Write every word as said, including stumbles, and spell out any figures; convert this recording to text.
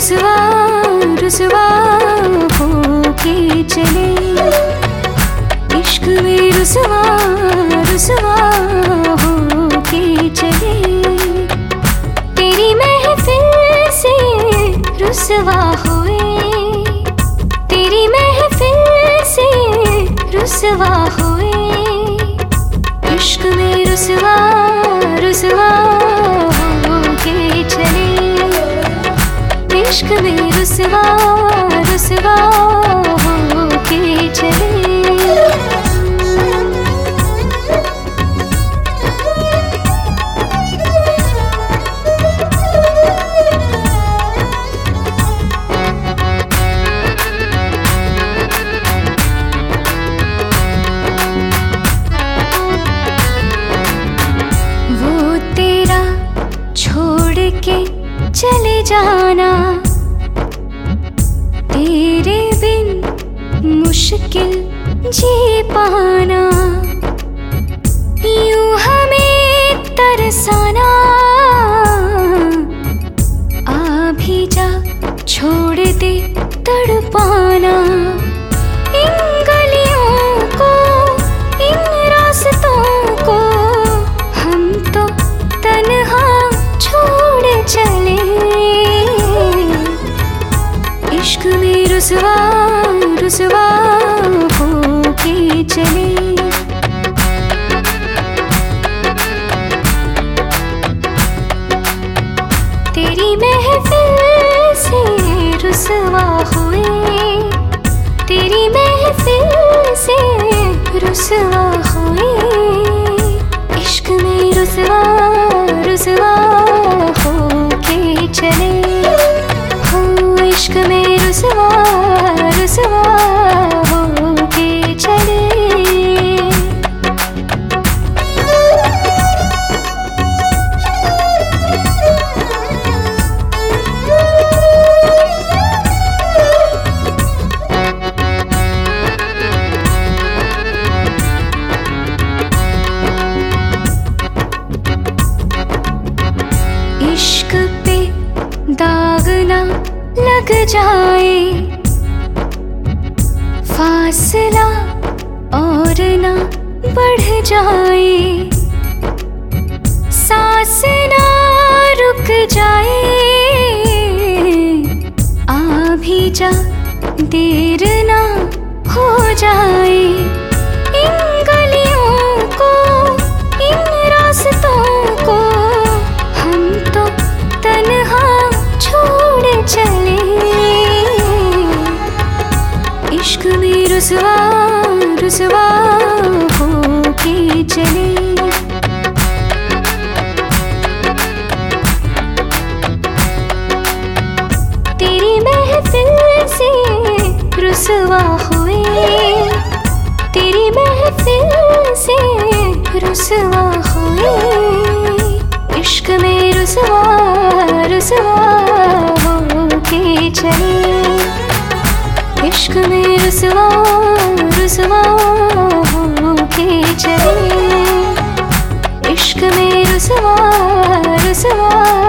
रुसवा रुसवा होके चले, इश्क में रुसवा रुसवा होके चले। तेरी महफिल से रुसवा हुए, तेरी महफिल से रुसवा हुए। इश्क में रुसवा रुसवा होके चले, इश्क में रुसवा रुसवा होके चले। के चले जाना, तेरे बिन मुश्किल जी पाना। यूं हमें तरसाना, आ भी जा छोड़ दे तड़पाना। इन गलियों को इन रास्तों को हम तो तन्हा छोड़ चले। इश्क में रुसवा रुसवा होके चले, तेरी महफिल से रुसवा हुए, तेरी महफिल से रुसवा हुए। इश्क में रुसवा रुसवा होके चले, हो इश्क में रुसवा रुसवा होके चले। इश्क पे दाग ना लग जाए, फासला और ना बढ़ जाए। सांस ना रुक जाए, आ भी जा देर ना हो जाए। इन गलियों को इन रास्तों को हम तो तन्हा छोड़ चले। इश्क में रुसवा रुसवा होके चले, तेरी महफिल से रुसवा हुए, तेरी महफिल से रुसवा हुए। इश्क में रुसवा रुसवा होके चले, इश्क में रुसवा रुसवा होके चले। इश्क में रुसवा रुसवा